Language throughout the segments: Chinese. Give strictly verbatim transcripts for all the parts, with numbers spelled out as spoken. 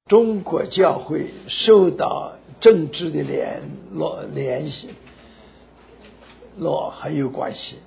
中国教会受到政治的联络联系络很有关系。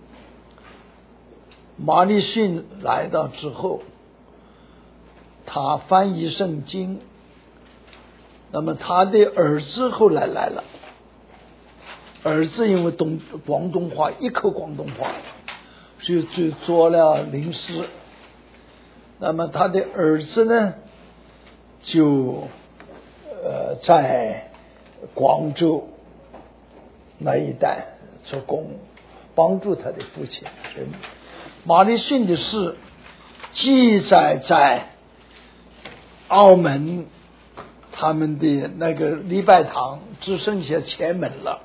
马礼逊来到之后，他翻译圣经，那么他的儿子后来来了，儿子因为懂广东话，一口广东话，所以就做了领事。那么他的儿子呢，就呃在广州那一带做工，帮助他的父亲。马礼逊的事记载在澳门他们的那个礼拜堂只剩下前门了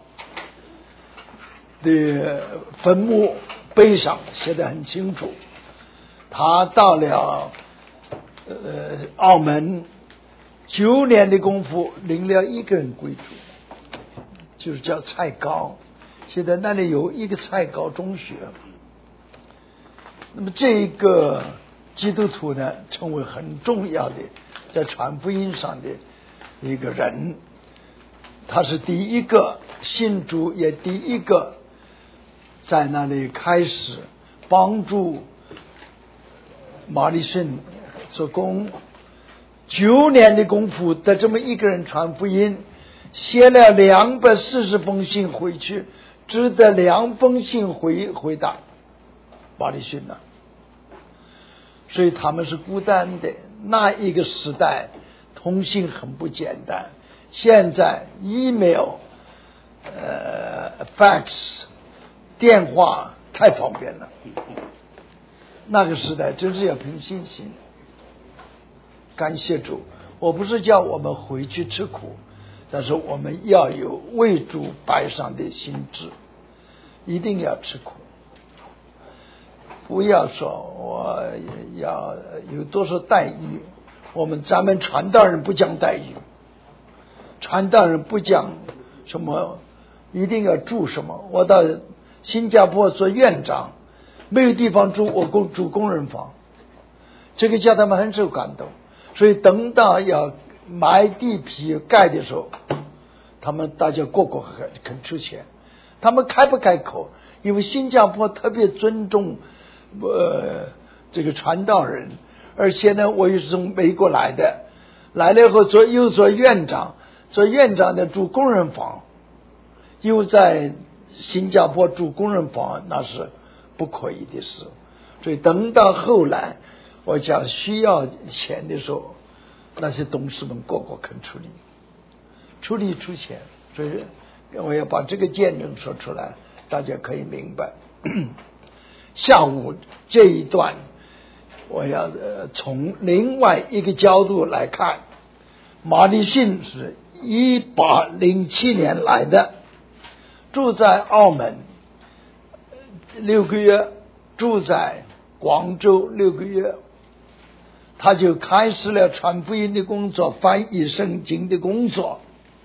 的坟墓碑上写得很清楚。他到了呃澳门九年的功夫，领了一个人归主，就是叫蔡高。现在那里有一个蔡高中学。那么这一个基督徒呢，成为很重要的在传福音上的一个人。他是第一个信主，也第一个在那里开始帮助马礼逊做工。九年的功夫的这么一个人传福音，写了两百四十封信回去，只得两封信回回答马礼逊呢。所以他们是孤单的。那一个时代通信很不简单，现在 email 呃 fax 电话太方便了，那个时代真是要凭信心。感谢主，我不是叫我们回去吃苦，但是我们要有为主摆上的心志，一定要吃苦。不要说我要有多少待遇，我们咱们传道人不讲待遇，传道人不讲什么一定要住什么。我到新加坡做院长，没有地方住，我住工人房，这个叫他们很受感动。所以等到要买地皮盖的时候，他们大家个个肯肯出钱。他们开不开口？因为新加坡特别尊重呃这个传道人，而且呢，我又是从美国来的，来了以后做又做院长，做院长的住工人房，又在新加坡住工人房，那是不可以的事。所以等到后来我讲需要钱的时候，那些董事们个个肯出力，出力出钱。所以我要把这个见证说出来，大家可以明白。下午这一段我要从另外一个角度来看。马礼逊是一八零七年来的，住在澳门六个月，住在广州六个月，他就开始了传福音的工作，翻译圣经的工作。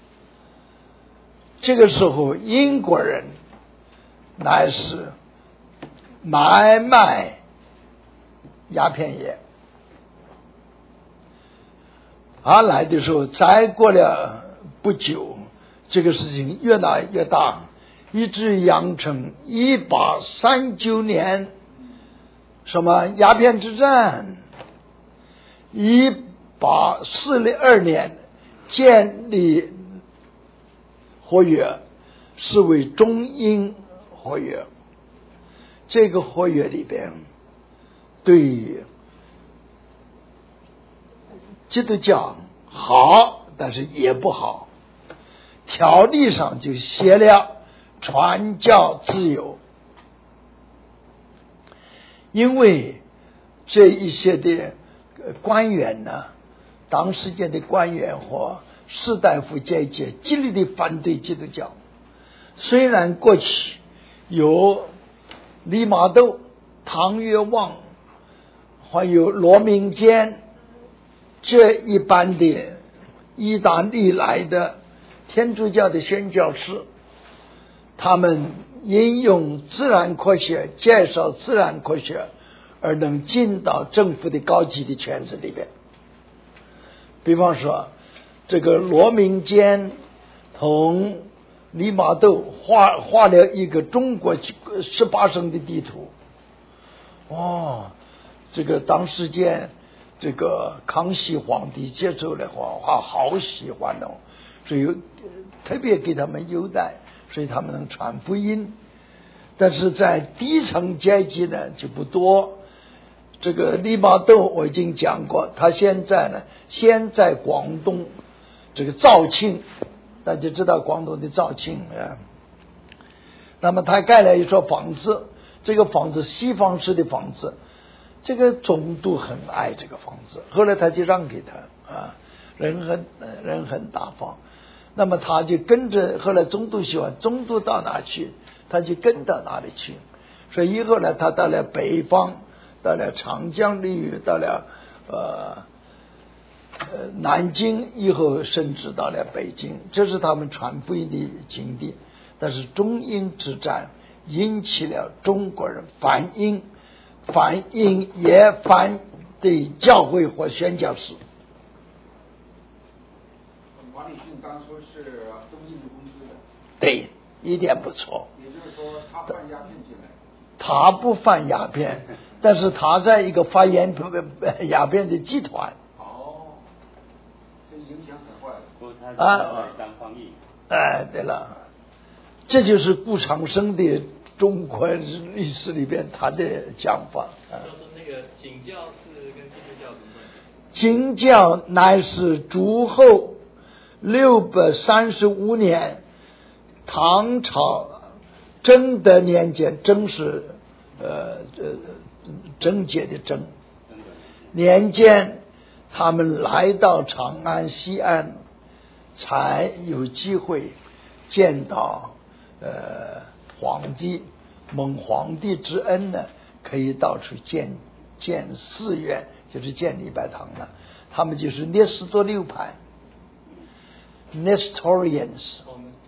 这个时候英国人乃是买卖鸦片业，他来的时候再过了不久，这个事情越来越大，一直养成一八三九年什么鸦片之战，一八四二年建立合约，是为中英合约。这个合约里边对基督教好，但是也不好。条例上就写了传教自由，因为这一些的官员呢，当时间的官员和士大夫阶级极力的反对基督教。虽然过去有利玛窦、唐约望，还有罗明坚这一般的意大利来的天主教的宣教士，他们应用自然科学，介绍自然科学，而能进到政府的高级的圈子里边。 比方说这个罗明坚同利玛窦画画了一个中国十八省的地图。哦，这个当时间这个康熙皇帝接受了话，哇，好喜欢哦，所以特别给他们优待，所以他们能传福音。但是在低层阶级呢就不多。这个利玛窦我已经讲过，他现在呢先在广东这个肇庆，大家知道广东的肇庆啊，那么他盖了一所房子，这个房子西方式的房子，这个总督很爱这个房子，后来他就让给他啊，人很人很大方，那么他就跟着，后来总督喜欢，总督到哪去他就跟到哪里去，所以以后呢他到了北方，到了长江流域，到了呃呃南京，以后甚至到了北京，这是他们传福音的境地。但是中英之战引起了中国人反英，反英也反对教会或宣教士。 王立训当初是中英的公司的， 对，一点不错。 也就是说他贩鸦片进来， 他不贩鸦片，但是他在一个发烟鸦片的集团。 哦，这影响很坏。 不过他是当翻译。 哎，对了，这就是顾长生的中国历史里边他的讲法。 就是那个景教是跟基督教什么关系？ 景教乃是主后六百三十五年，唐朝贞德年间，贞是呃呃贞洁的贞年间，他们来到长安西安，才有机会见到呃皇帝，蒙皇帝之恩呢，可以到处建建寺院，就是建礼拜堂了。他们就是聂斯多流派 Nestorians。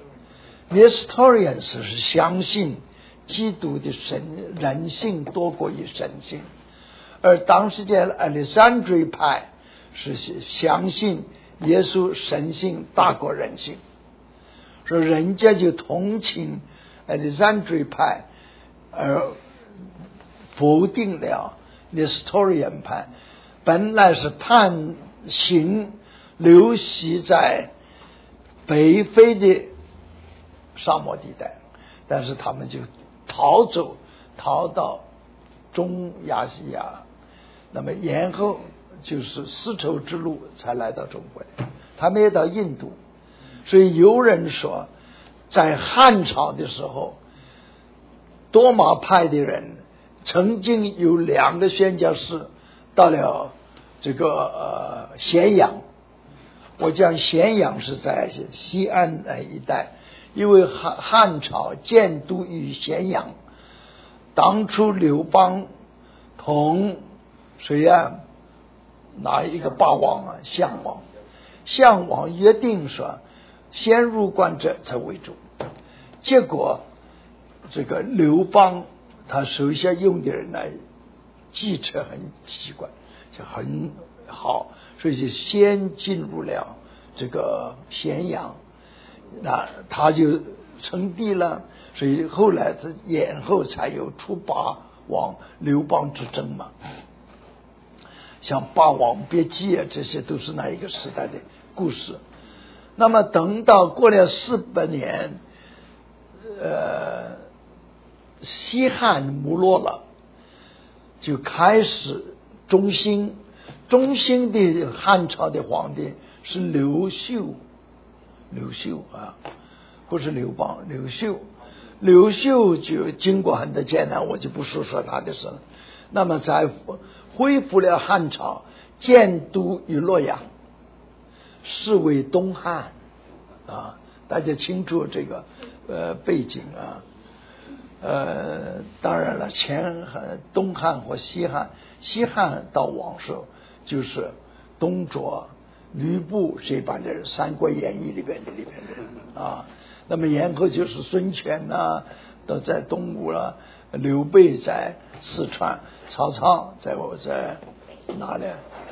Nestorians 是相信基督的神人性多过于神性，而当时的 Alexandria 派是相信耶稣神性大过人性，所以人家就同情 Alexandria 派，而否定了 Nestorian 派。本来是探行流徙在北非的沙漠地带，但是他们就逃走，逃到中亚细亚，那么然后就是丝绸之路才来到中国的，他们也到印度。所以有人说在汉朝的时候，多马派的人曾经有两个宣教士到了这个呃咸阳，我讲咸阳是在西安那一带，因为汉汉朝建都于咸阳，当初刘邦同谁啊哪一个霸王啊项王，项王约定说先入关者才为主，结果这个刘邦他手下用的人来计策很奇怪，就很好，所以就先进入了这个咸阳，那他就称帝了，所以后来他延后才有出霸王刘邦之争嘛。像霸王别姬啊，这些都是那一个时代的故事。那么等到过了四百年，呃，西汉没落了，就开始中兴。中兴的汉朝的皇帝是刘秀，刘秀啊，不是刘邦，刘秀。刘秀就经过很多艰难，我就不说说他的事了。那么在恢复了汉朝，建都于洛阳，是为东汉啊，大家清楚这个呃背景啊。呃，当然了，前汉、东汉或西汉，西汉到王时候就是东卓、吕布这帮的人，《三国演义》里边的里边的人啊。那么然后就是孙权呐、啊，都在东吴了，刘备在四川，曹操在我在哪里？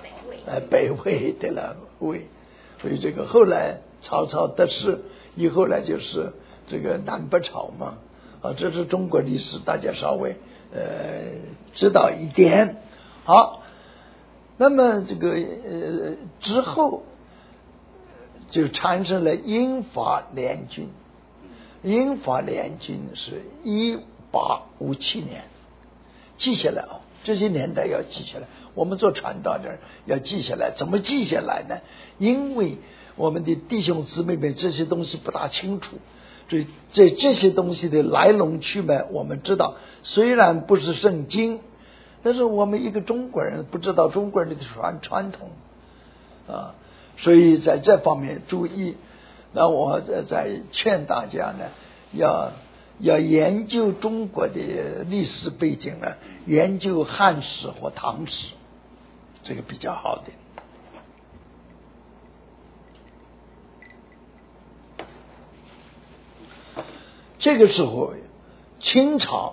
呃北魏得了魏，所以这个后来曹操得势以后呢，就是这个南北朝嘛，啊，这是中国历史，大家稍微呃知道一点。好，那么这个呃之后就产生了英法联军。英法联军是一八五七年，记下来啊，这些年代要记下来。我们做传道的人要记下来，怎么记下来呢？因为我们的弟兄姊妹们这些东西不大清楚，所以这这些东西的来龙去脉我们知道，虽然不是圣经，但是我们一个中国人不知道中国人的传传统啊，所以在这方面注意。那我在劝大家呢，要要研究中国的历史背景呢，研究汉史或唐史，这个比较好的。这个时候，清朝，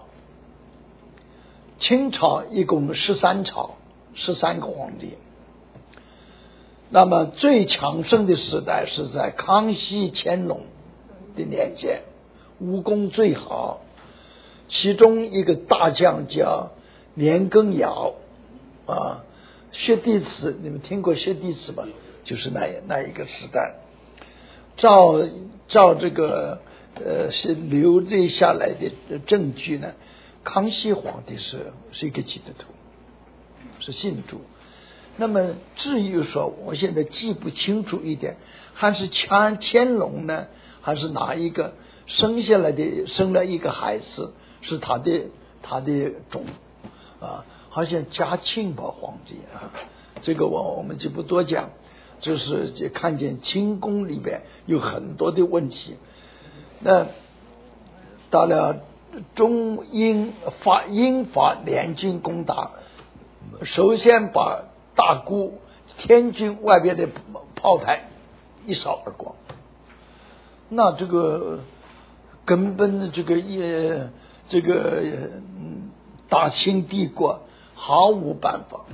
清朝一共十三朝，十三个皇帝。那么最强盛的时代是在康熙、乾隆的年间，武功最好。其中一个大将叫年羹尧啊，薛弟子，你们听过薛弟子吧？就是那那一个时代。照照这个呃是留这下来的证据呢，康熙皇帝是是一个基督徒，是信主。那么至于说我现在记不清楚一点，还是乾乾隆呢，还是哪一个生下来的生了一个孩子是他的他的种啊，好像嘉庆吧皇帝啊，这个我我们就不多讲，就是就看见清宫里边有很多的问题。那到了中英法英法联军攻打，首先把大沽天津外边的炮台一扫而光，那这个根本的这个也这个嗯大清帝国毫无办法。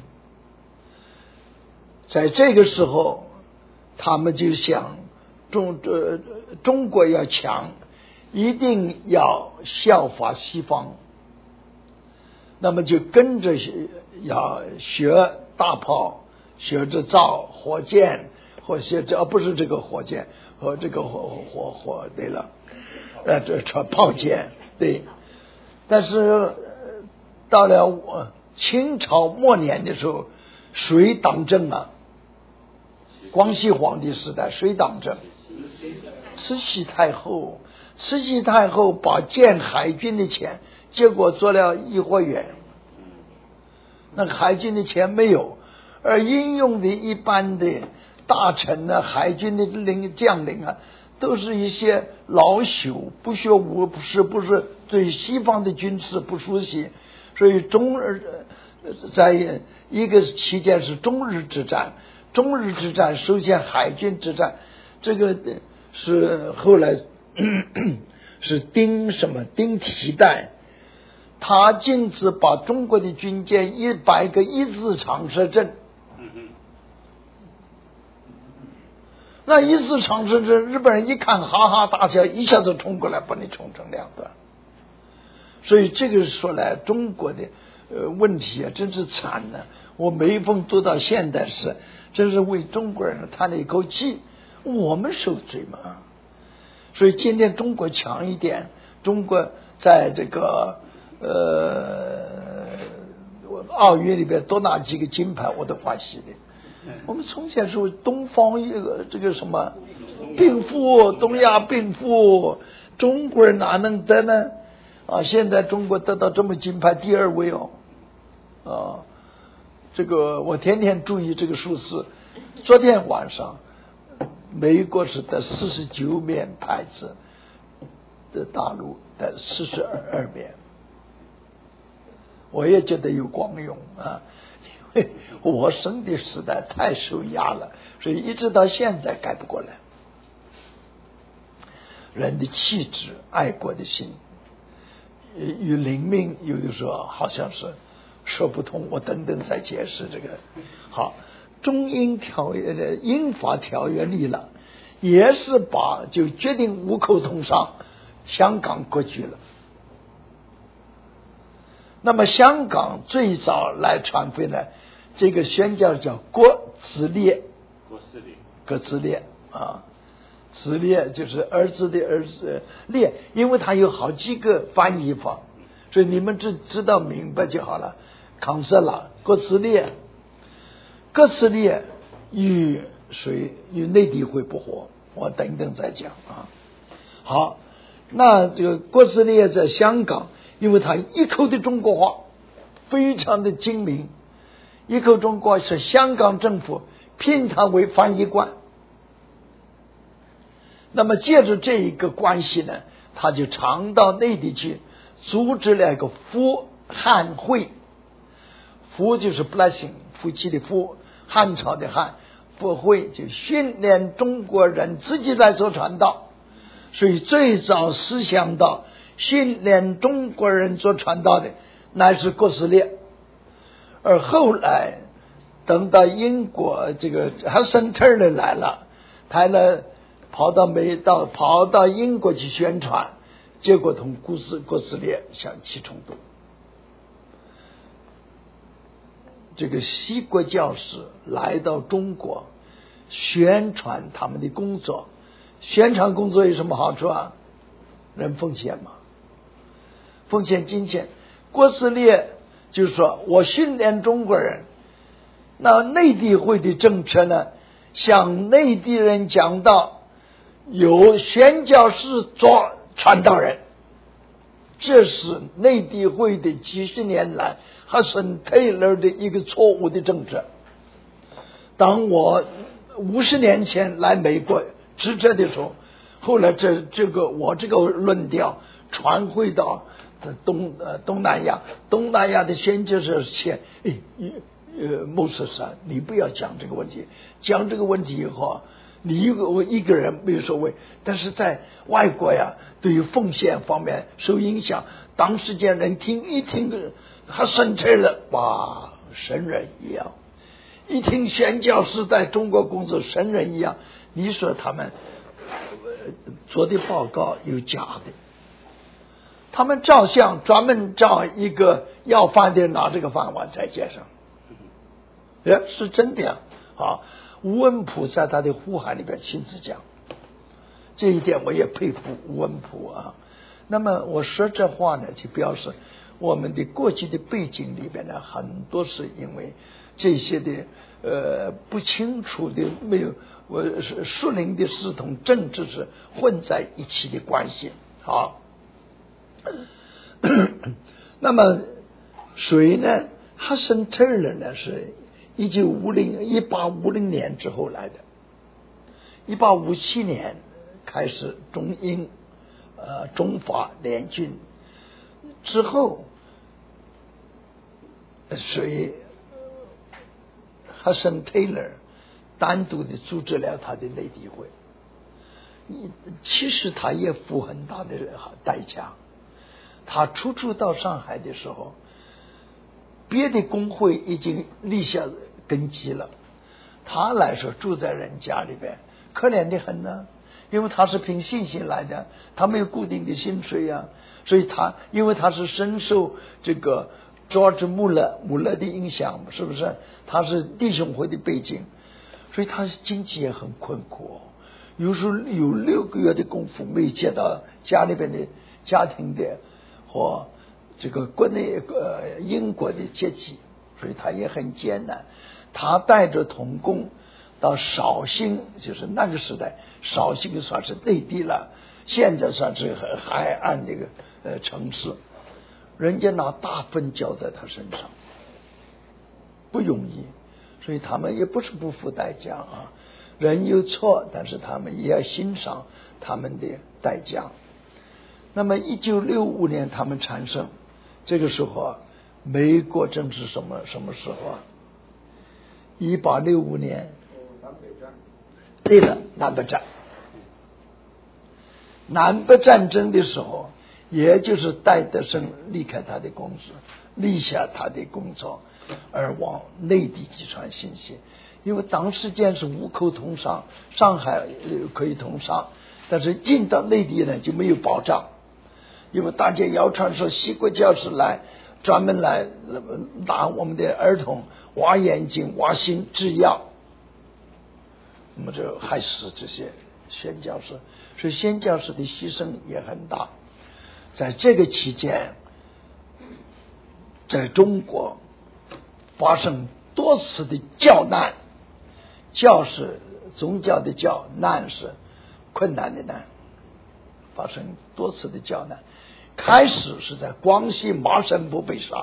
在这个时候，他们就想中呃中国要强，一定要效法西方，那么就跟着要学大炮，学着造火箭，或学着不是这个火箭和这个火火火对了，呃这这炮箭对。但是到了清朝末年的时候，谁当政啊？光绪皇帝时代谁当政？慈禧太后。慈禧太后把建海军的钱，结果做了颐和园，那个海军的钱没有，而应用的一般的大臣呢，海军的领将领啊，都是一些老朽，不学无不是不是对西方的军事不熟悉，所以中日在一个期间是中日之战，中日之战首先海军之战，这个是后来是丁什么丁提带，他径直把中国的军舰一百个一字长蛇阵，那一字长蛇阵，日本人一看哈哈大笑，一下子冲过来把你冲成两段。所以这个说来，中国的呃问题啊，真是惨呢。我每逢读到现代史，真是为中国人叹了一口气，我们受罪嘛。所以今天中国强一点，中国在这个呃奥运里边多拿几个金牌，我都欢喜的。我们从前说东方一个这个什么病夫，东亚病夫，中国人哪能得呢？啊，现在中国得到这么金牌第二位哦，啊，这个我天天注意这个数字。昨天晚上，美国是得四十九面牌子，的大陆得四十二面，我也觉得有光荣啊，因为我生的时代太受压了，所以一直到现在改不过来。人的气质、爱国的心与灵命，有的时候好像是说不通，我等等再解释这个。好， 中英条约的英法条约立了，也是把就决定五口通商，香港割据了。那么香港最早来传回来这个宣教叫国子列， 国子列， 国子列啊，子列就是儿子的儿子列，因为它有好几个翻译法，所以你们只知道明白就好了。康瑟拉国子列，国子列与谁与内地会不和，我等等再讲啊。好，那这个国子列在香港，因为他一口的中国话非常的精明，一口中国是香港政府聘他为翻译官。那么借着这一个关系呢，他就常到内地去组织了一个夫汉会。夫就是 blessing 夫妻的夫，汉朝的汉，夫会就训练中国人自己来做传道，所以最早思想到训练中国人做传道的乃是国子列。而后来等到英国这个 Hudson Taylor 来了，他呢跑到美到跑到英国去宣传，结果同国子国子列相起冲突。这个西国教士来到中国宣传他们的工作，宣传工作有什么好处啊？人奉献嘛，奉献金钱。国子列就是说我训练中国人，那内地会的政策呢，向内地人讲到有宣教士做传道人，这是内地会的几十年来Hudson Taylor 的一个错误的政策。当我五十年前来美国执政的时候，后来这这个我这个论调传回到东呃东南亚，东南亚的宣教士说：“哎，呃，穆斯山，你不要讲这个问题，讲这个问题以后，你一个我一个人没有所谓，但是在外国呀，对于奉献方面受影响，当时间人听一听。”他生气了，哇，神人一样！一听宣教士在中国工作，神人一样。你说他们做的报告有假的，他们照相专门照一个要饭的拿这个饭碗在街上，哎，是真的呀！啊，吴文普在他的呼喊里边亲自讲，这一点我也佩服吴文普啊。那么我说这话呢，就表示我们的过去的背景里边呢，很多是因为这些的呃不清楚的没有我是属灵的系统政治是混在一起的关系。好，那么谁呢 Hudson Taylor 呢是一九五零一八五零年之后来的，一八五七年开始中英呃中法联军之后，所以 Hudson Taylor 单独的组织了他的内地会，其实他也付很大的代价。他初初到上海的时候，别的工会已经立下根基了，他来说住在人家里边，可怜的很呢。因为他是凭信心来的，他没有固定的薪水呀、啊，所以他因为他是深受这个 George Muller Muller 的影响，是不是？他是弟兄会的背景，所以他经济也很困苦，有时候有六个月的功夫没有接到家里边的家庭的和这个国内呃英国的接济，所以他也很艰难。他带着童工到绍兴，就是那个时代，绍兴算是内地了，现在算是海岸那个呃城市，人家拿大粪浇在他身上，不容易，所以他们也不是不付代价啊。人有错，但是他们也要欣赏他们的代价。那么一九六五年他们产生，这个时候美国正是什么什么时候啊？一八六五年。对了，南北战，南北战争的时候，也就是戴德生离开他的公司，立下他的工作， 而往内地去传信息。因为当时间是五口通商，上海可以通商，但是进到内地呢就没有保障，因为大家谣传说西国教师来专门来拿我们的儿童挖眼睛、挖心、制药，那么这害死这些宣教士，所以宣教士的牺牲也很大。在这个期间，在中国发生多次的教难，教是宗教的教，难是困难的难，发生多次的教难。开始是在广西麻省部被杀，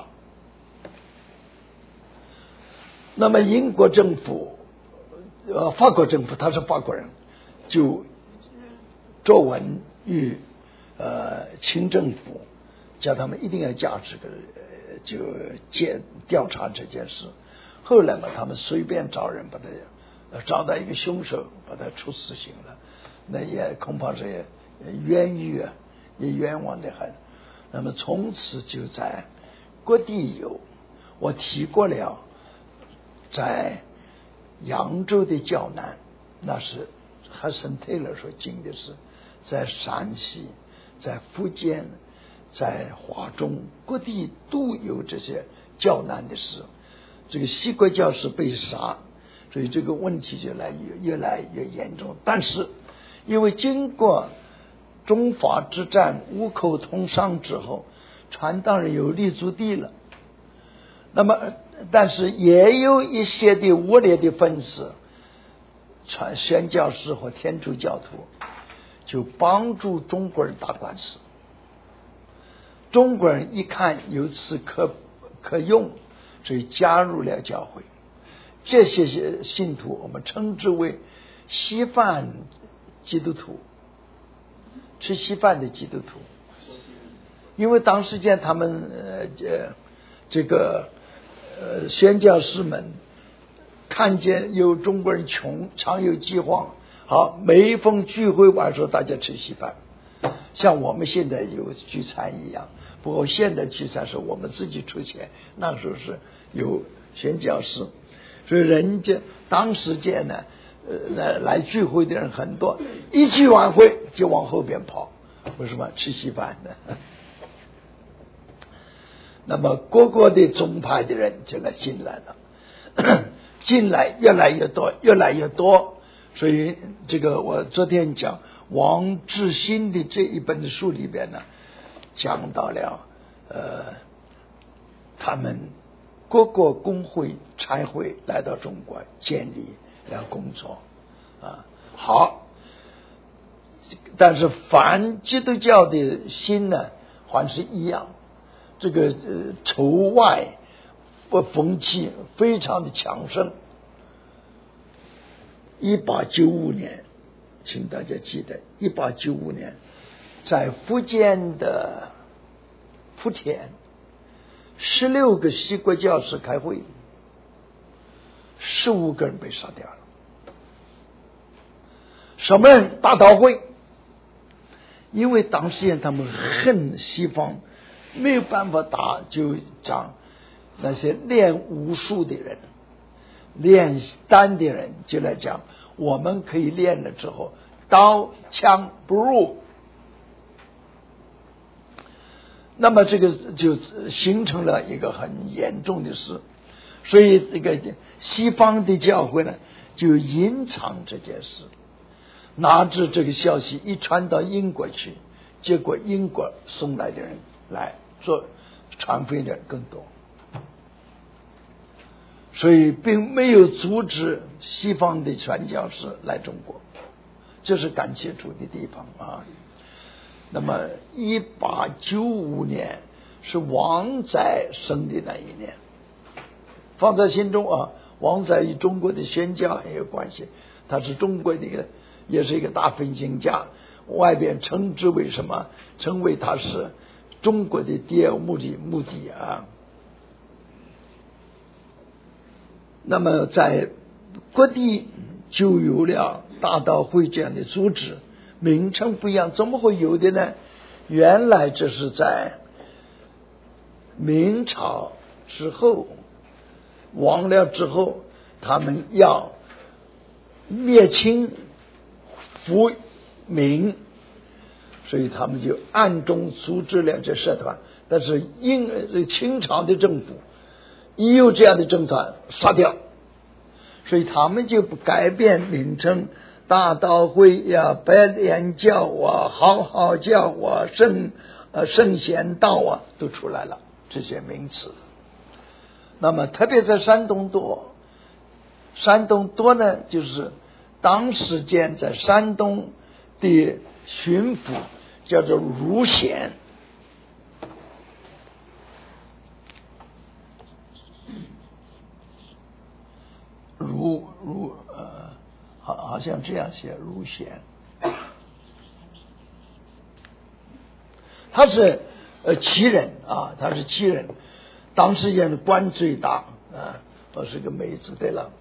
那么英国政府呃法国政府，他是法国人，就作文与呃清政府，叫他们一定要加这个就检调查这件事。后来嘛，他们随便找人把他找到一个凶手，把他处死刑了，那也恐怕是冤狱啊，也冤枉的很。那么从此就在各地有，我提过了，在扬州的教难，那是哈森泰勒所经的事，在山西、在福建、在华中各地都有这些教难的事。这个西国教士被杀，所以这个问题就来越越来越严重。但是因为经过中法之战五口通商之后，传道人有立足地了，那么但是也有一些的恶劣的分子，传宣教士和天主教徒就帮助中国人打官司。中国人一看由此可可用，所以加入了教会。这些信徒我们称之为稀饭基督徒，吃稀饭的基督徒。因为当时间他们呃这这个呃宣教士们看见有中国人穷，常有饥荒，好，每一逢聚会晚上大家吃稀饭，像我们现在有聚餐一样。不过现在聚餐是我们自己出钱，那时候是有宣教士，所以人家当时间呢呃来来聚会的人很多，一聚完会就往后边跑，为什么？吃稀饭的。那么各个的宗派的人就来进来了，进来越来越多，越来越多。所以这个我昨天讲王志新的这一本书里边呢，讲到了呃他们各个工会差会来到中国建立了工作啊。好，但是反基督教的心呢还是一样，这个呃仇外不风气非常的强盛。一八九五年，请大家记得，一八九五年在福建的福田，十六个西国教士开会，十五个人被杀掉了。什么人？大逃会。因为当时他们恨西方，没有办法打，就讲那些练武术的人、练丹的人就来讲，我们可以练了之后刀枪不入，那么这个就形成了一个很严重的事。所以这个西方的教会呢就隐藏这件事，哪知这个消息一传到英国去，结果英国送来的人来做传福音的人更多，所以并没有阻止西方的传教士来中国，这是感谢主的地方啊。那么一八九五年是王载生的那一年，放在心中啊。王载与中国的宣教很有关系，他是中国的一个，也是一个大分析家，外边称之为什么？称为他是中国的第二目的目的啊。那么在各地就有了大道会这样的组织，名称不一样，怎么会有的呢？原来这是在明朝之后， 亡了之后，他们要灭清复明，所以他们就暗中组织了这社团。但是英清朝的政府一有这样的政团杀掉，所以他们就不改变名称，大道会呀、白莲教啊、好好教啊、圣呃圣贤道啊都出来了这些名词。那么特别在山东多，山东多呢，就是当时间在山东的巡抚叫做卢显，卢卢呃，好好像这样写卢显，他是呃旗人啊，他是旗人，当时间的官最大啊，我是个妹子对了，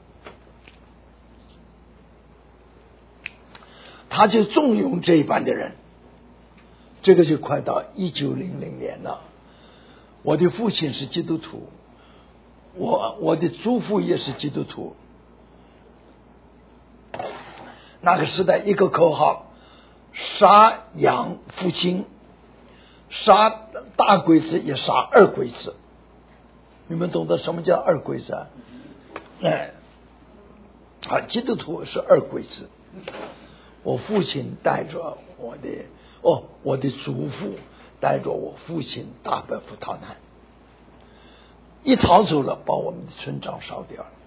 他就重用这一班的人，这个就快到一九零零年了。我的父亲是基督徒，我我的祖父也是基督徒。那个时代一个口号，杀羊复兴，杀大鬼子也杀二鬼子。你们懂得什么叫二鬼子啊？哎，啊，基督徒是二鬼子。我父亲带着我的哦，我的祖父带着我父亲大伯父逃难，一逃走了，把我们的村庄烧掉了。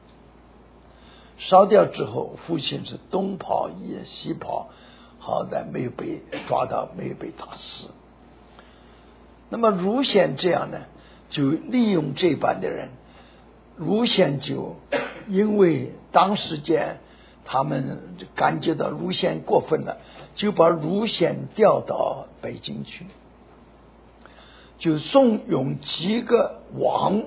烧掉之后，父亲是东跑也西跑，好歹没有被抓到，没有被打死。那么卢显这样呢，就利用这班的人，卢显就因为当时间他们感觉到卢显过分了，就把卢显调到北京去，就怂恿几个王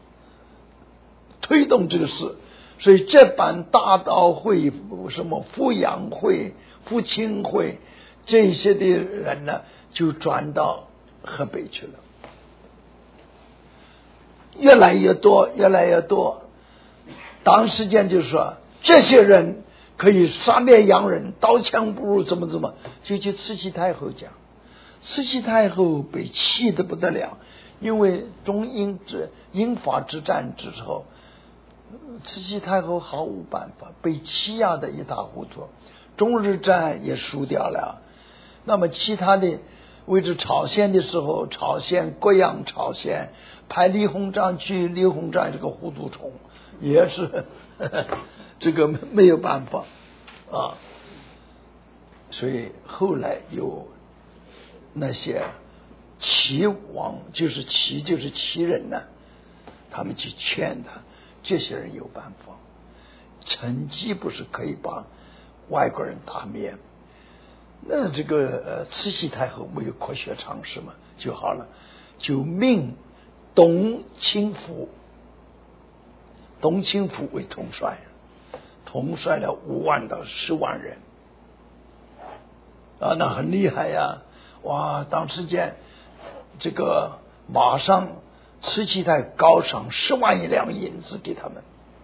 推动这个事。所以这班大道会、什么富阳会、复清会这些的人呢，就转到河北去了，越来越多，越来越多。当时间就说这些人可以杀灭洋人，刀枪不入，怎么怎么，就去慈禧太后讲。慈禧太后被气得不得了，因为中英之英法之战之后，慈禧太后毫无办法，被欺压得一塌糊涂，中日战也输掉了。那么其他的为止朝鲜的时候，朝鲜各样朝鲜派李鸿章去，李鸿章这个糊涂虫也是呵呵这个没有办法啊。所以后来有那些齐王，就是齐就是齐人呢，他们去劝他，这些人有办法，成绩不是可以把外国人打灭，那这个呃慈禧太后没有科学常识嘛，就好了，就命董卿府，董卿府为统帅，统帅了五万到十万人啊，那很厉害呀！哇，当时间这个马上慈禧太高赏十万一两银子给他们。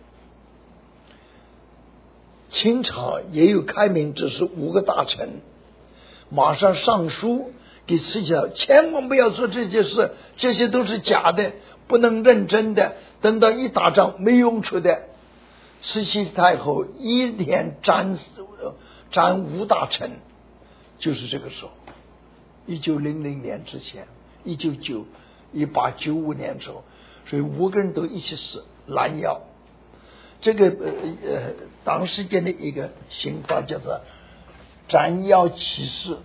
清朝也有开明之士五个大臣，马上上书给慈禧太，千万不要做这些事，这些都是假的，不能认真的，等到一打仗没用处的。慈禧太后一连斩斩五大臣，就是这个时候，一九零零年之前，一九九一八九五年之后，所以五个人都一起死，拦腰。这个呃呃，当时间的一个刑法叫做斩腰起事。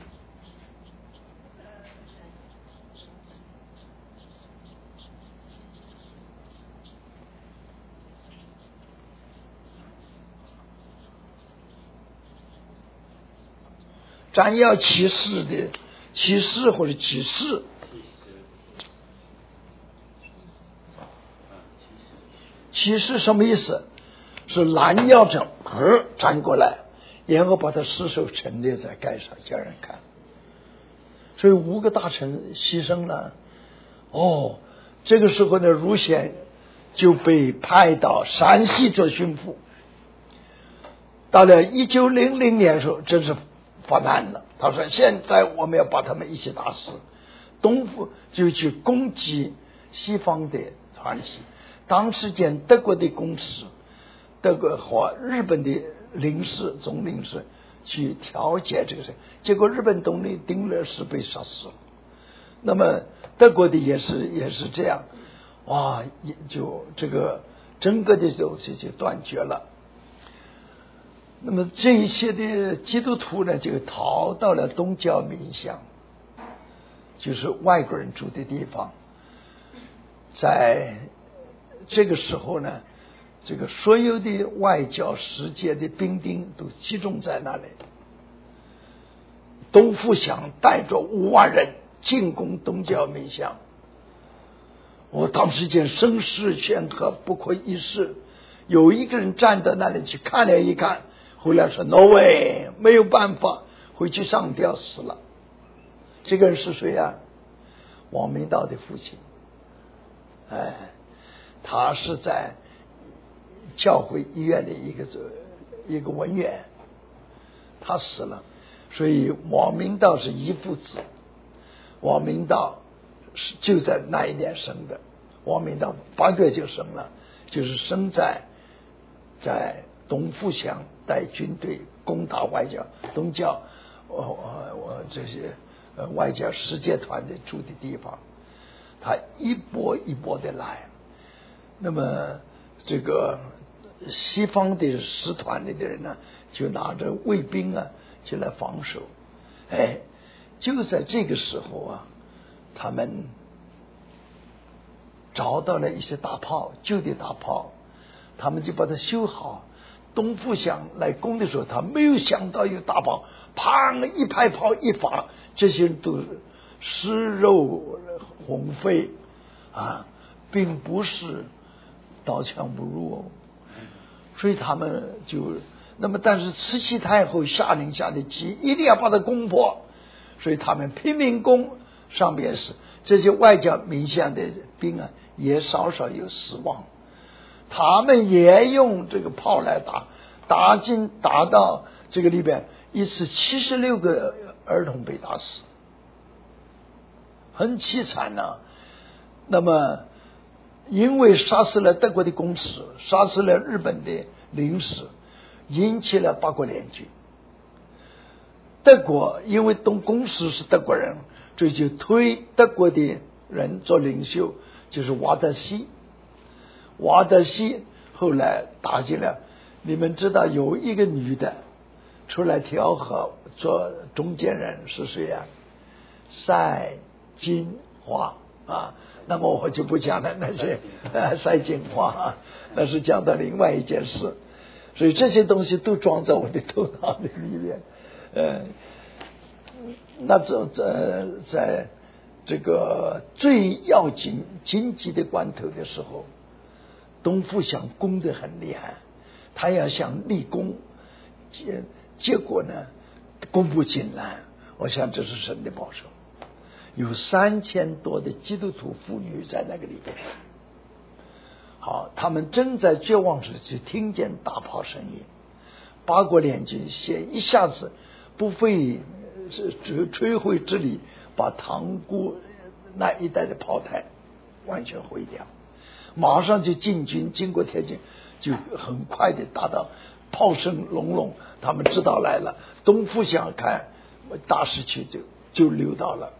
斩腰起事的起事或者起事，起事什么意思？是拦腰着呃站过来，然后把他尸首陈列在盖上叫人看。所以五个大臣牺牲了。哦，这个时候呢，卢显就被派到山西做巡抚。到了一九零零年的时候，真是发难了。他说：“现在我们要把他们一起打死。”东府就去攻击西方的团体。当时间德国的公使、德国和日本的领事、总领事去调解这个事，结果日本总理丁勒是被杀死了。那么德国的也是也是这样，哇，也就这个整个的东西就断绝了。那么这一些的基督徒呢，就逃到了东交民乡，就是外国人住的地方。在这个时候呢，这个所有的外交世界的兵丁都集中在那里。东福祥带着五万人进攻东交民乡，我当时见声势显赫，不可一世。有一个人站在那里去看了一看，后来说 no way， 没有办法，回去上吊死了。这个人是谁啊？王明道的父亲。哎，他是在教会医院的一个一个文员，他死了。所以王明道是一父子。王明道是就在那一年生的，王明道八个月就生了，就是生在在东福祥带军队攻打外交东交我我我这些呃外交世界团的住的地方，他一波一波的来。那么这个西方的使团里的人呢，就拿着卫兵啊就来防守。哎，就在这个时候啊，他们找到了一些大炮，旧的大炮，他们就把它修好。东福祥来攻的时候，他没有想到有大炮，砰一排炮一发，这些人都尸肉红飞啊，并不是刀枪不入哦。所以他们就那么，但是慈禧太后下令下的急，一定要把它攻破，所以他们拼命攻。上边是这些外交民乡的兵啊，也少少有死亡。他们也用这个炮来打，打进打到这个里边，一次七十六个儿童被打死，很凄惨呐、啊。那么因为杀死了德国的公使，杀死了日本的领事，引起了八国联军。德国因为东公使是德国人，所以就推德国的人做领袖，就是瓦德西。瓦德西后来打进了，你们知道有一个女的出来调和做中间人是谁啊？赛金花啊。那么我就不讲了，那些呃赛金花，那是讲到另外一件事。所以这些东西都装在我的头脑里面。呃，那这在在这个最要紧紧急的关头的时候，东福祥攻得很厉害，他要想立功，结结果呢攻不进来。我想这是神的保守，有三千多的基督徒妇女在那个里边。好，他们正在绝望时，就听见大炮声音，八国联军先一下子不费这摧毁之力，把塘沽那一带的炮台完全毁掉。马上就进军，经过天津，就很快的达到，炮声隆隆，他们知道来了。东福祥看大势去，就就溜到了。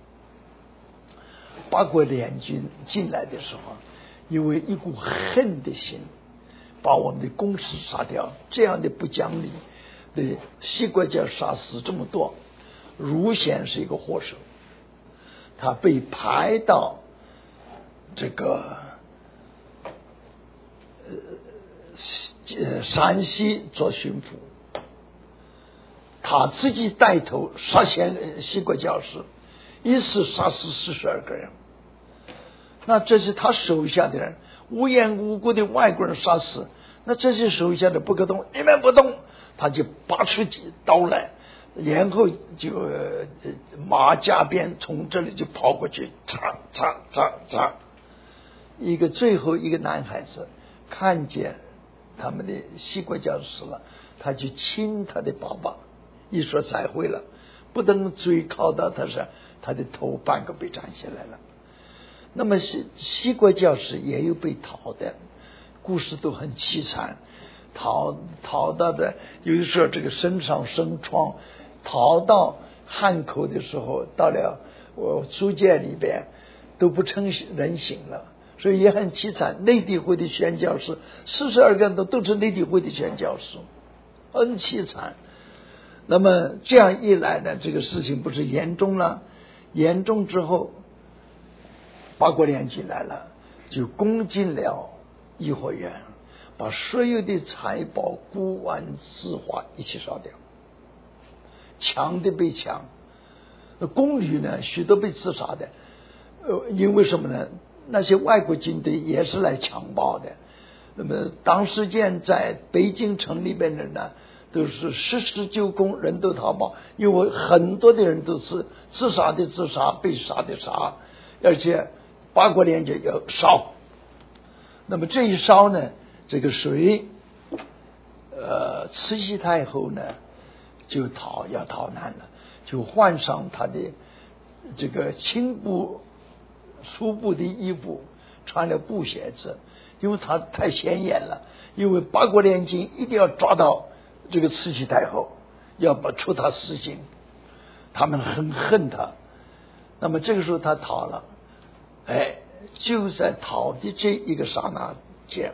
八国联军进来的时候，因为一股恨的心，把我们的公使杀掉，这样的不讲理的西国家杀死这么多。儒显是一个祸首，他被排到这个呃山西做巡抚，他自己带头杀先西国教士，一次杀死四十二个人。那这是他手下的人，无缘无故的外国人杀死，那这些手下的不可动，你们不动，他就拔出刀来，然后就、呃、马加鞭从这里就跑过去，嚓嚓嚓嚓， 一个最后一个男孩子看见他们的西国教死了，他就亲他的爸爸，一说再会了，不等追靠到他时，他的头半个被斩下来了。那么西西国教士也有被逃的，故事都很凄惨。逃逃到的，有的时候这个身上生疮，逃到汉口的时候，到了我租界里边都不成人形了，所以也很凄惨。内地会的宣教士四十二个都都是内地会的宣教士，很凄惨。那么这样一来呢，这个事情不是严重了？严重之后，八国联军来了，就攻进了颐和园，把所有的财宝、古玩、字画一起烧掉，抢的被抢，宫女呢许多被自杀的。呃，因为什么呢？那些外国军队也是来强暴的。那么当时间在北京城里边的人呢，都是实施旧宫，人都逃跑，因为很多的人都是自杀的自杀，被杀的杀，而且八国联军要烧。那么这一烧呢，这个谁呃慈禧太后呢就逃要逃难了，就换上她的这个青布粗布的衣服，穿了布鞋子，因为她太显眼了，因为八国联军一定要抓到这个慈禧太后，要把处她死刑，他们很恨她。那么这个时候她逃了，哎，就在逃的这一个刹那间，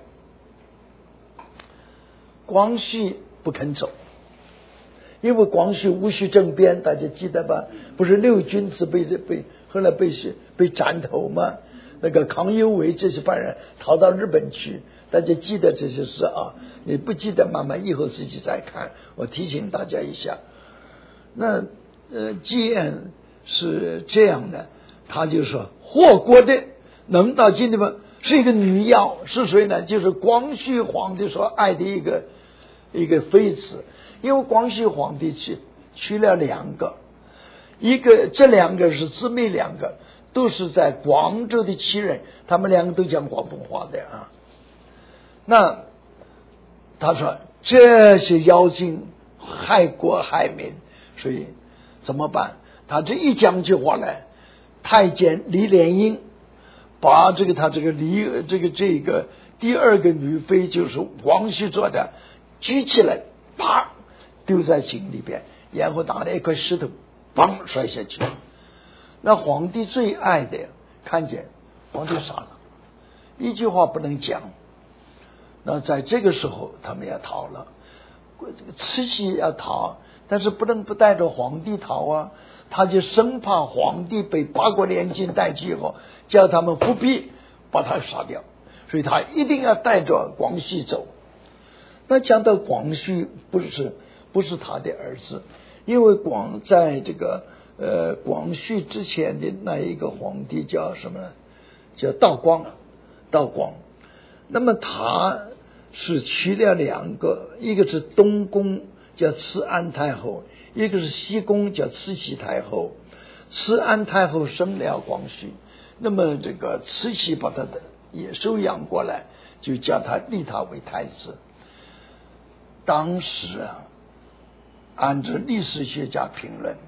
光绪不肯走，因为光绪戊戌政变，大家记得吧？不是六君子被被后来被被斩头吗？那个康有为这些犯人逃到日本去，大家记得这些事啊？你不记得，慢慢以后自己再看。我提醒大家一下。那呃，既然是这样的，他就说祸国的能到今天吗？是一个女妖，是谁呢？就是光绪皇帝所爱的一个一个妃子。因为光绪皇帝娶娶了两个，一个这两个是姊妹两个，都是在广州的旗人，他们两个都讲广东话的啊。那他说这些妖精害国害民，所以怎么办？他这一讲句话呢，太监李莲英把这个他这个李这个这个第二个女妃就是光绪做的举起来，啪丢在井里边，然后拿了一块石头砰摔下去。那皇帝最爱的看见皇帝傻了，一句话不能讲。那在这个时候他们要逃了，慈禧要逃，但是不能不带着皇帝逃啊。他就生怕皇帝被八国联军带去以后，叫他们复辟把他杀掉，所以他一定要带着光绪走。那讲到光绪，不是不是他的儿子，因为广在这个呃光绪之前的那一个皇帝叫什么呢？叫道光，道光。那么他是娶了两个，一个是东宫叫慈安太后，一个是西宫叫慈禧太后。慈安太后生了光绪，那么这个慈禧把他的也收养过来，就叫他立他为太子。当时啊，按照历史学家评论，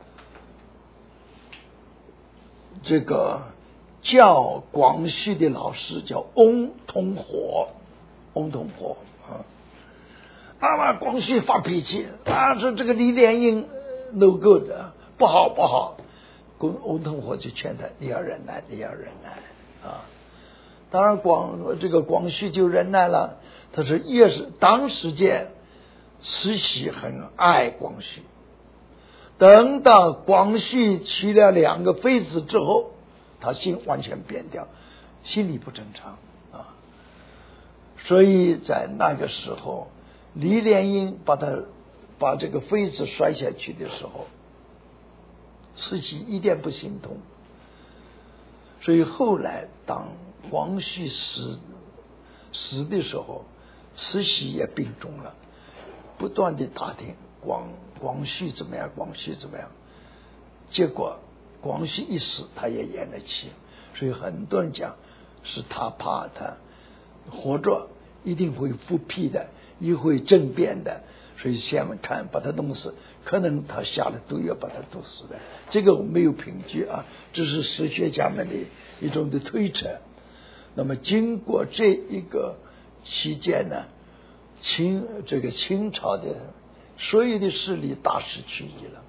这个教光绪的老师叫翁同龢，翁同龢啊，啊，光绪发脾气啊，说这个李莲英 no good 不好不好，翁同龢就劝他你要忍耐，你要忍耐啊。当然光这个光绪就忍耐了。他说越是当时间慈禧很爱光绪，等到光绪娶了两个妃子之后，他心完全变掉，心理不正常啊。所以在那个时候，李莲英把他把这个妃子摔下去的时候，慈禧一点不心痛。所以后来当光绪死死的时候，慈禧也病重了，不断的打听光光绪怎么样，光绪怎么样。结果光绪一死，他也咽了气。所以很多人讲， 是他怕他活着一定会复辟的，也会政变的，所以先看把他弄死，可能他下了毒药把他毒死的。这个我没有凭据啊，这是史学家们的一种的推测。那么经过这一个期间呢，清这个清朝的所有的势力大势去意了。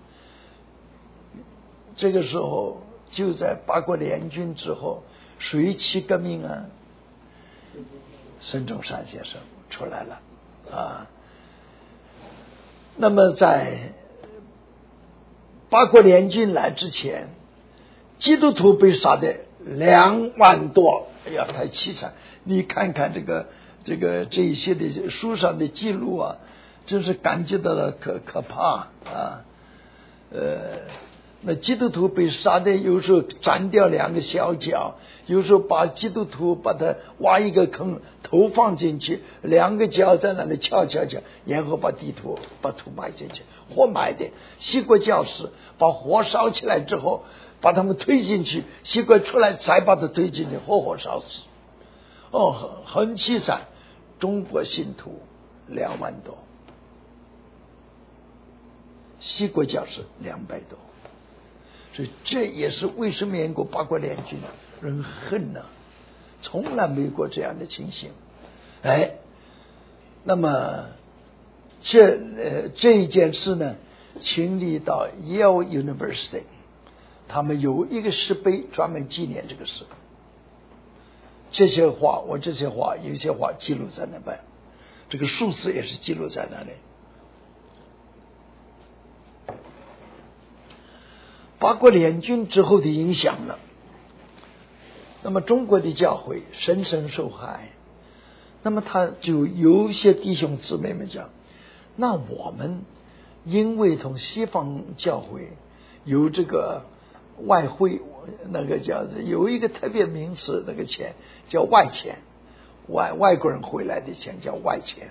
这个时候就在八国联军之后，谁起革命啊？孙中山先生出来了啊。那么在八国联军来之前，基督徒被杀的两万多，哎呀，太凄惨！你看看这个这个这一些的书上的记录啊，真是感觉到了可可怕啊！呃，那基督徒被杀的，有时候斩掉两个小脚，有时候把基督徒把他挖一个坑，头放进去，两个脚在那里敲敲敲，然后把地图把土埋进去，活埋的。西国教士把火烧起来之后，把他们推进去，西国出来再把他推进去，活活烧死。哦，很很凄惨。中国信徒两万多，西国教士两百多。所以这也是为什么美国八国联军人恨呢、啊？从来没有过这样的情形。哎，那么这呃这一件事呢，经历到 Yale University， 他们有一个石碑专门纪念这个事。这些话，我这些话有些话记录在那边，这个数字也是记录在那里。八国联军之后的影响呢，那么中国的教会深深受害。那么他就有一些弟兄姊妹们讲，那我们因为同西方教会有这个外汇，那个叫有一个特别名词，那个钱叫外钱，外外国人回来的钱叫外钱。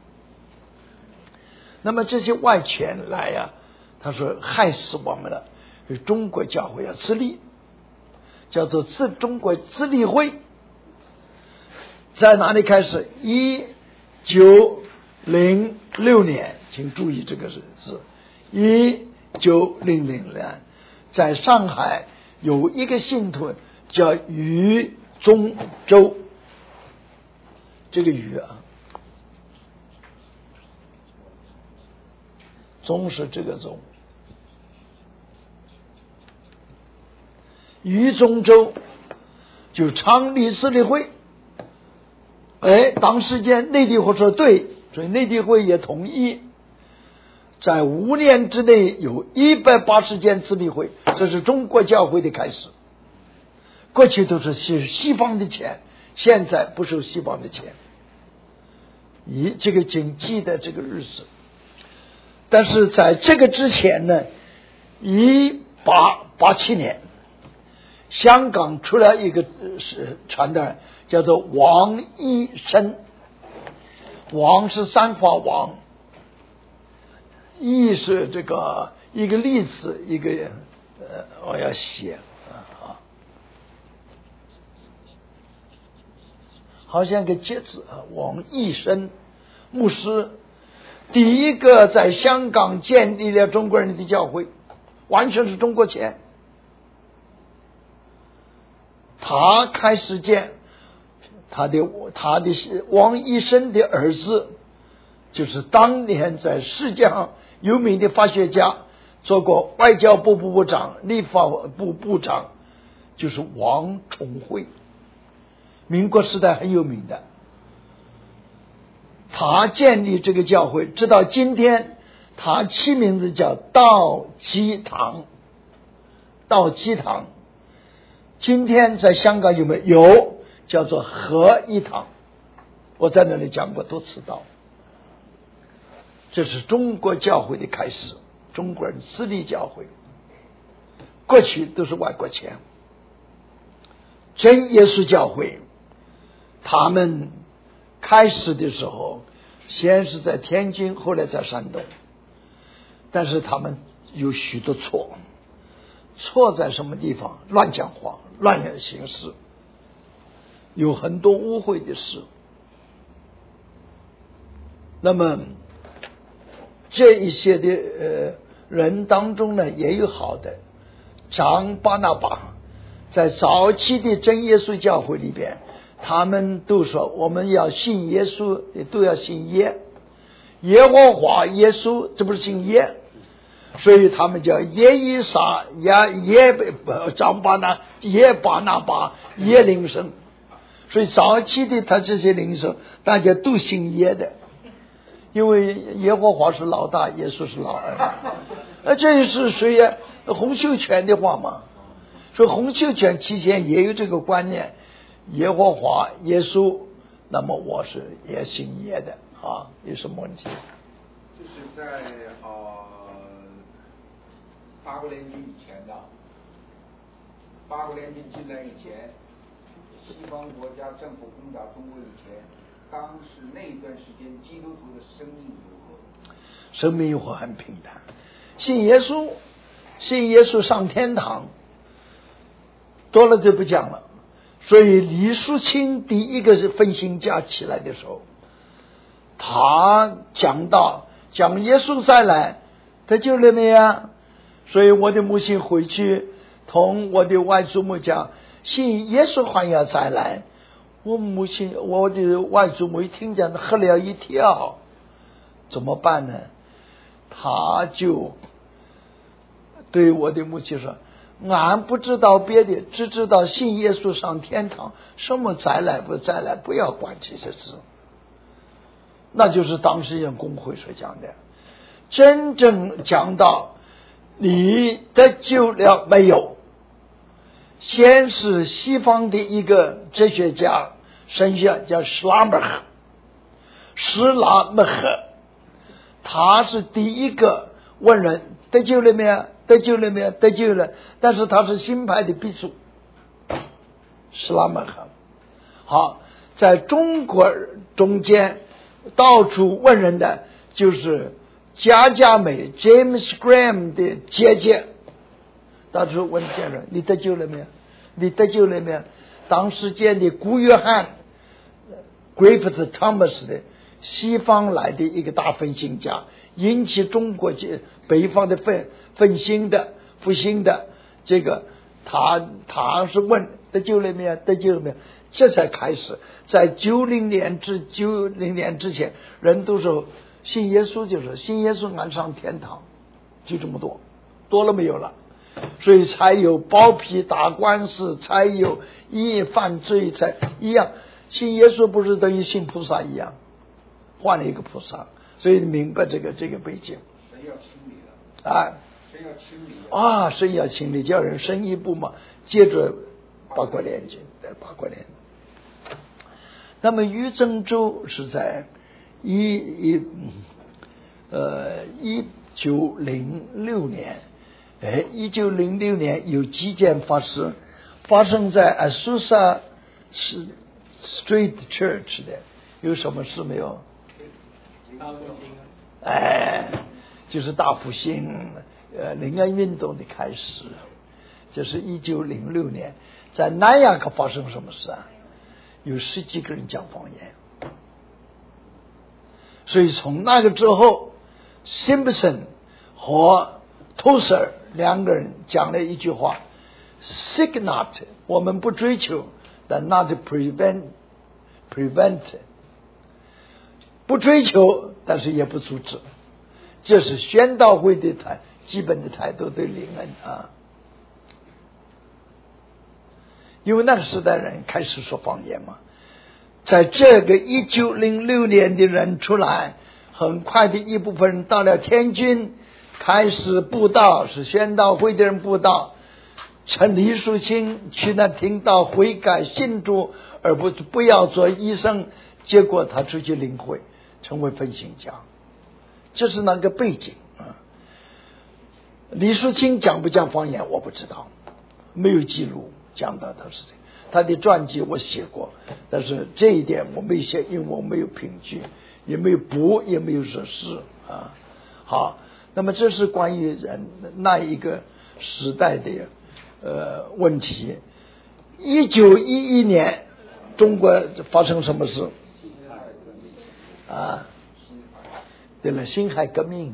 那么这些外钱来呀、啊，他说害死我们了。中国教会要自立，叫做自中国自立会，在哪里开始？一九零六年，请注意这个字，一九零零年，在上海有一个信徒叫余宗周，这个余啊，宗是这个宗。余宗周就创立自立会，哎，当时间内地会说对，所以内地会也同意，在五年之内有一百八十间自立会，这是中国教会的开始。过去都是西西方的钱，现在不收西方的钱，以这个经济的这个日子。但是在这个之前呢，一八八七年。香港出了一个是传单，叫做王一生，王是三画王，一是这个一个例子，一个呃我要写啊，好像个节字啊，王一生牧师，第一个在香港建立了中国人的教会，完全是中国钱。他开始建，他的他的王一生的儿子，就是当年在世界上有名的法学家，做过外交部部长、立法部部长，就是王宠惠，民国时代很有名的。他建立这个教会，直到今天，他起名字叫道基堂，道基堂。今天在香港有没有？有，叫做合一堂，我在那里讲过多次道。这是中国教会的开始，中国人私立教会，过去都是外国钱。真耶稣教会，他们开始的时候，先是在天津，后来在山东，但是他们有许多错。错在什么地方？乱讲话，乱行事。 有很多污秽的事。那么这一些的呃人当中呢，也有好的，像巴拿巴，在早期的真耶稣教会里边，他们都说我们要信耶稣，也都要信耶，耶和华耶稣，这不是信耶，所以他们叫耶以撒、耶耶张巴拿、耶巴拿巴、耶灵生。所以早期的他这些灵生，大家都信耶的，因为耶和华是老大，耶稣是老二。那这是谁呀？洪秀全的话嘛。所以洪秀全期间也有这个观念，耶和华耶稣，那么我是也信耶的啊，有什么问题？ 就是在呃八国联军以前的，八国联军进来以前，西方国家政府攻打中国以前，当时那一段时间基督徒的生命如何？ 生命如何？很平淡，信耶稣，信耶稣上天堂，多了就不讲了。所以李树清第一个是分心家起来的时候，他讲到讲耶稣再来，得救了没有？所以我的母亲回去同我的外祖母讲，信耶稣还要再来。我母亲我的外祖母一听讲吓了一跳，怎么办呢？他就对我的母亲说，俺不知道别的，只知道信耶稣上天堂，什么再来不再来，不要管这些事。那就是当时人公会所讲的，真正讲到你得救了没有，先是西方的一个哲学家神学叫施拉梅赫，施拉梅赫，他是第一个问人得救了没有，得救了没有，得救了，但是他是新派的鼻祖，施拉梅赫。好，在中国中间到处问人的就是贾佳美 James Graham 的姐姐，到处问见人，你得救了没有？你得救了没有？当时间的古约翰 Griffith Thomas 的西方来的一个大分心家，引起中国北方的分分心的复兴的这个，他他是问得救了没有？得救了没有？这才开始。在九零年至九零年之前，人都说信耶稣，就是信耶稣俺上天堂，就这么多，多了没有了。所以才有包庇打官司，才有一犯罪，才一样。信耶稣不是等于信菩萨一样，换了一个菩萨。所以明白这个这个背景。 神要清理了啊！ 神要清理啊！神要清理，叫人深一步嘛。接着八国联军，八国联。那么于郑州是在一一呃一九零六年。哎，一九零六年有几件发生，发生在 Azusa Street Church 的，有什么事没有？ 大复兴。 哎，就是大复兴，呃，灵恩运动的开始。这是一九零六年，在南亚可发生什么事啊？有十几个人讲方言，所以从那个之后 ，Simpson 和 Tozer 两个人讲了一句话 ：“Seek not， 我们不追求 ，but not prevent prevent， 不追求，但是也不阻止。”这是宣道会的态基本的态度，对灵恩啊。因为那个时代人开始说方言嘛，在这个一九零六年的人出来，很快的一部分人到了天津。开始布道，是宣道会的人布道，陈李树清去那听到悔改信主，而不不要做医生，结果他出去领会，成为分心家，这是那个背景啊。李树清讲不讲方言我不知道，没有记录讲到他是谁，他的传记我写过，但是这一点我没写，因为我没有凭据，也没有补，也没有说是啊。好。那么这是关于人那一个时代的呃问题。一九一一年中国发生什么事？啊，对了，辛亥革命。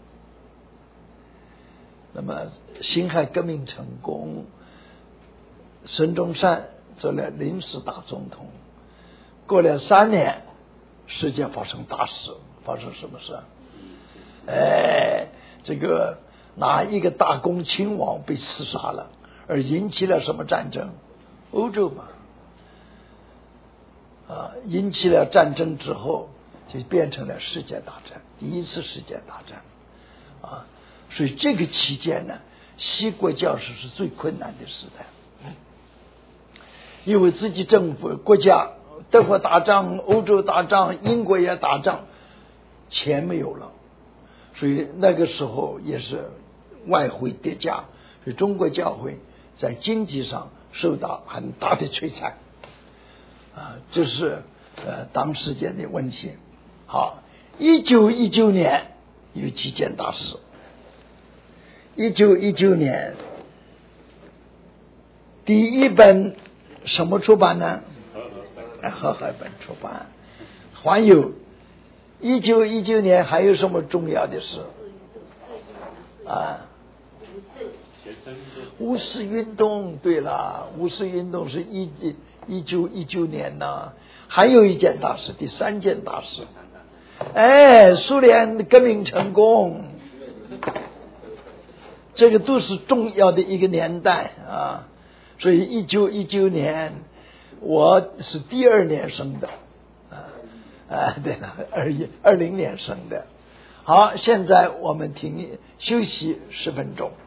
那么辛亥革命成功，孙中山做了临时大总统。过了三年，世界发生大事，发生什么事？哎，这个哪一个大公亲王被刺杀了，而引起了什么战争？欧洲嘛，啊，引起了战争之后，就变成了世界大战，第一次世界大战，啊，所以这个期间呢，西国教士是最困难的时代，因为自己政府国家，德国打仗，欧洲打仗，英国也打仗，钱没有了。所以那个时候也是外汇跌价，所以中国教会在经济上受到很大的摧残，啊，这是呃当时间的问题。好，一九一九年有几件大事。一九一九年第一本什么出版呢？和合本出版。还有一九一九年还有什么重要的事啊？五四运动，对了，五四运动是一一九一九年呢。还有一件大事，第三件大事，哎，苏联革命成功，这个都是重要的一个年代啊。所以一九一九年我是第二年生的。啊，对了，二一二零年生的。好，现在我们停休息十分钟。